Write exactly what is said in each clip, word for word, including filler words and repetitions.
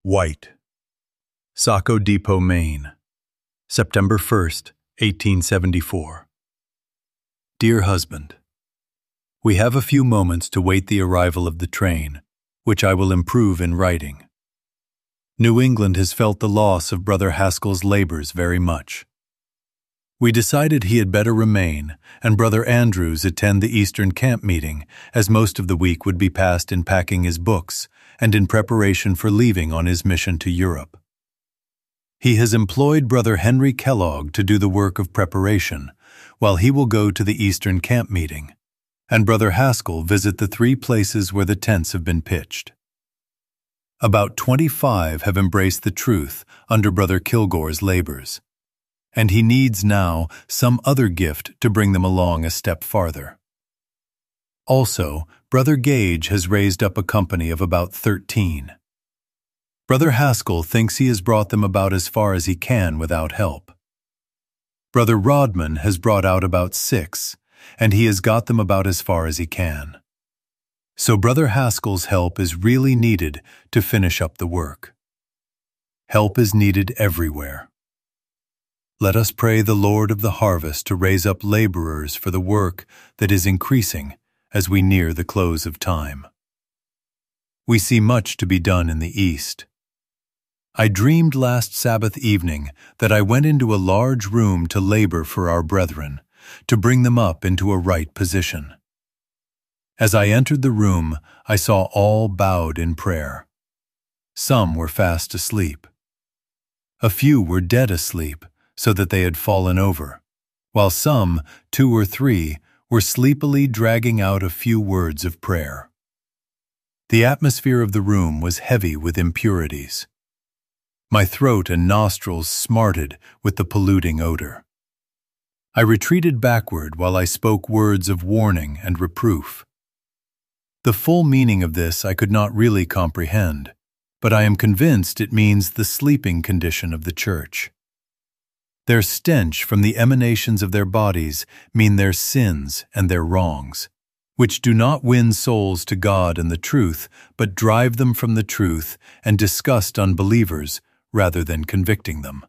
White, Saco Depot, Maine, September first, eighteen seventy-four. Dear husband, we have a few moments to wait the arrival of the train, which I will improve in writing. New England has felt the loss of Brother Haskell's labors very much. We decided he had better remain and Brother Andrews attend the Eastern camp meeting, as most of the week would be passed in packing his books and in preparation for leaving on his mission to Europe. He has employed Brother Henry Kellogg to do the work of preparation, while he will go to the Eastern camp meeting, and Brother Haskell visit the three places where the tents have been pitched. About twenty-five have embraced the truth under Brother Kilgore's labors, and he needs now some other gift to bring them along a step farther. Also, Brother Gage has raised up a company of about thirteen. Brother Haskell thinks he has brought them about as far as he can without help. Brother Rodman has brought out about six, and he has got them about as far as he can. So Brother Haskell's help is really needed to finish up the work. Help is needed everywhere. Let us pray the Lord of the harvest to raise up laborers for the work that is increasing as we near the close of time. We see much to be done in the East. I dreamed last Sabbath evening that I went into a large room to labor for our brethren, to bring them up into a right position. As I entered the room, I saw all bowed in prayer. Some were fast asleep. A few were dead asleep, so that they had fallen over, while some, two or three, were sleepily dragging out a few words of prayer. The atmosphere of the room was heavy with impurities. My throat and nostrils smarted with the polluting odor. I retreated backward while I spoke words of warning and reproof. The full meaning of this I could not really comprehend, but I am convinced it means the sleeping condition of the church. Their stench from the emanations of their bodies mean their sins and their wrongs, which do not win souls to God and the truth, but drive them from the truth and disgust unbelievers rather than convicting them.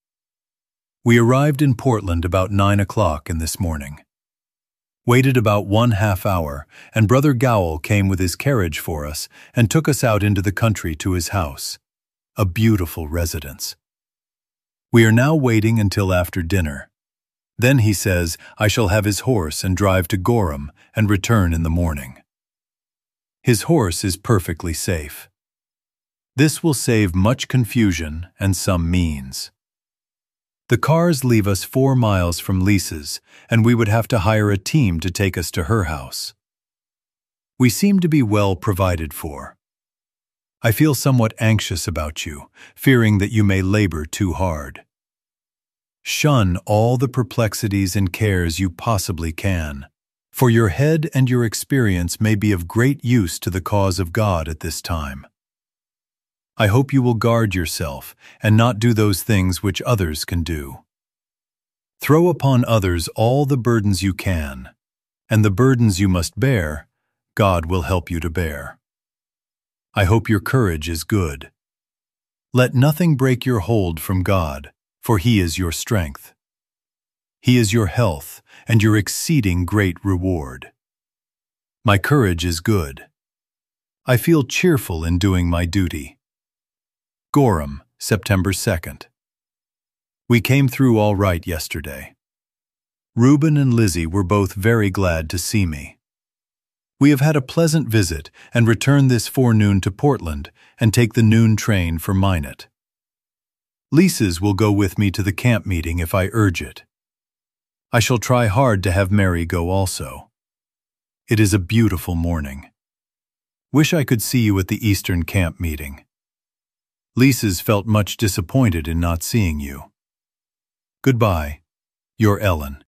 We arrived in Portland about nine o'clock in this morning. Waited about one half hour, and Brother Gowell came with his carriage for us and took us out into the country to his house, a beautiful residence. We are now waiting until after dinner. Then he says I shall have his horse and drive to Gorham and return in the morning. His horse is perfectly safe. This will save much confusion and some means. The cars leave us four miles from Lisa's, and we would have to hire a team to take us to her house. We seem to be well provided for. I feel somewhat anxious about you, fearing that you may labor too hard. Shun all the perplexities and cares you possibly can, for your head and your experience may be of great use to the cause of God at this time. I hope you will guard yourself and not do those things which others can do. Throw upon others all the burdens you can, and the burdens you must bear, God will help you to bear. I hope your courage is good. Let nothing break your hold from God, for He is your strength. He is your health and your exceeding great reward. My courage is good. I feel cheerful in doing my duty. Gorham, September second. We came through all right yesterday. Reuben and Lizzie were both very glad to see me. We have had a pleasant visit and return this forenoon to Portland and take the noon train for Minot. Lisa's will go with me to the camp meeting if I urge it. I shall try hard to have Mary go also. It is a beautiful morning. Wish I could see you at the Eastern camp meeting. Lisa's felt much disappointed in not seeing you. Goodbye, your Ellen.